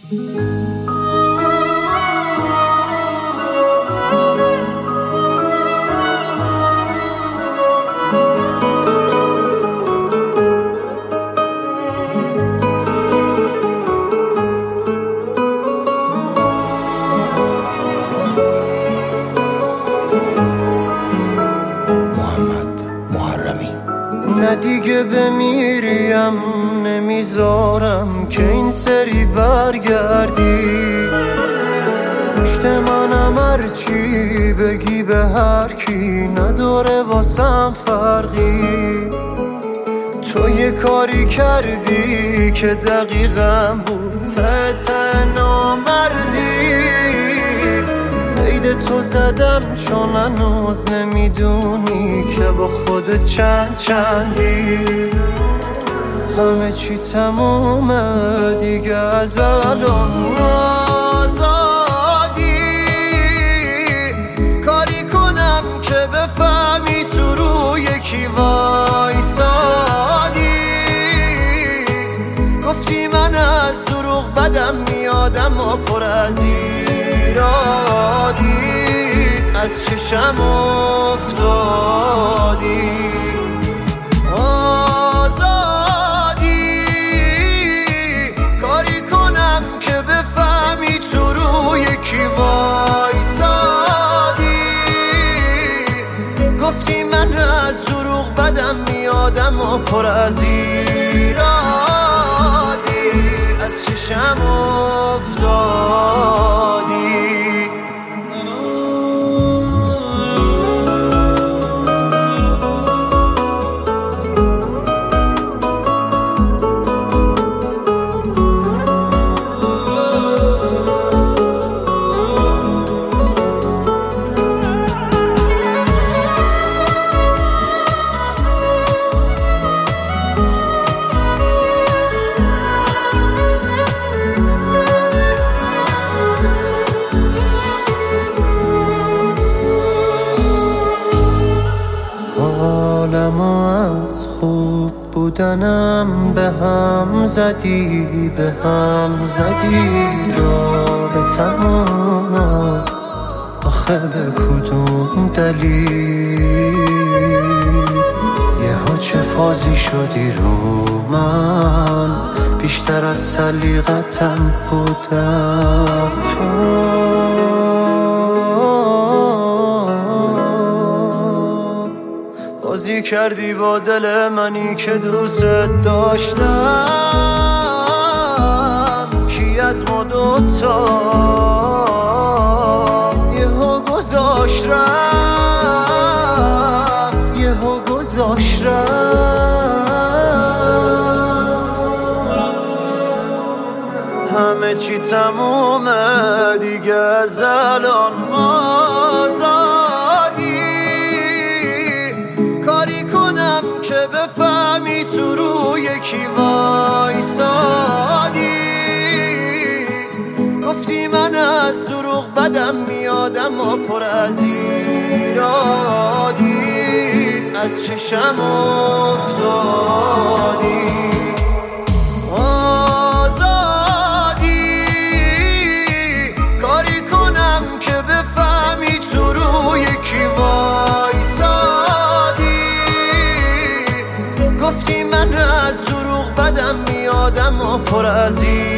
نه دیگه بمیریم نمیذارم که این سری برگردی، پشت منم هرچی بگی به هر کی نداره واسم فرقی. تو یه کاری کردی که دقیقم بود ته نامردی، عید تو زدم چون هنوز نمیدونی که با خود چندی. همه چی تمومه دیگه از الان آزادی، کاری کنم که بفهمی تو روی کی وایسادی. گفتی من از دروغ بدم میادم و پر از ایرادی، از چشم افتادی. آزادی کاری کنم که بفهمی تو روی کی وایسادی. گفتی من از دروغ بدم میادم و پر از ایرادی، از چشم افتادی. حالمو از خوب بودنم به هم زدی رابطمون آخه به کدوم دلیل؟ یهو چه فازی شدی رو من، بیشتر از سلیقتم بودم. بازی کردی با دل منی که دوست داشتم، کی از ما دوتا یهو گذاشت رفت، یهو گذاشت رفت. همه چی تمومه دیگه از الان که بفهمی تو روی کی وایسادی. گفتی من از دروغ بدم میادم و پر از ایرادی، از چشم افتادی. آزادی کاری کنم که بفهمی تو روی کی گفتی من از دروغ بدم میادم و پر از